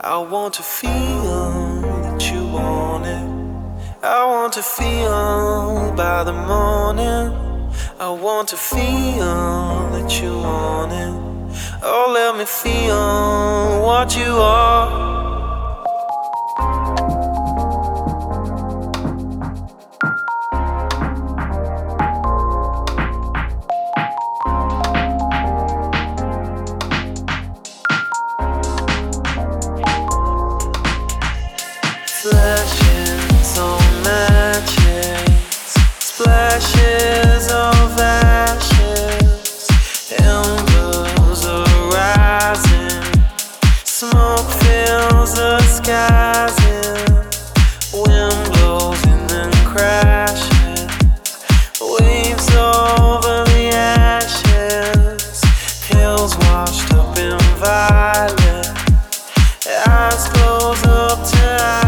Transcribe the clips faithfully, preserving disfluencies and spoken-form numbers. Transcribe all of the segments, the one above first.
I want to feel that you want it. I want to feel by the morning. I want to feel that you want it. Oh, let me feel what you are. Flashes on matches, splashes of ashes, embers are rising, smoke fills the skies, and wind blows and then crashes, waves over the ashes, hills washed up in violet, eyes close up tight.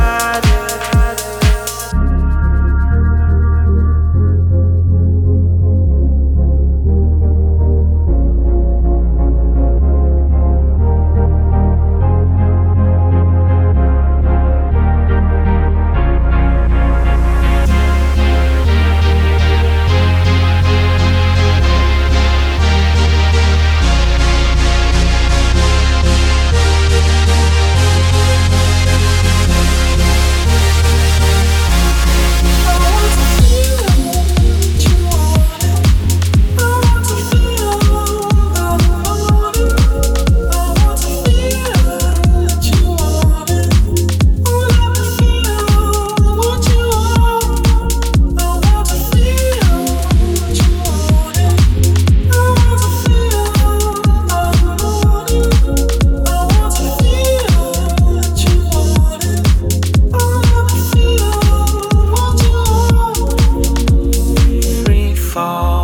Fall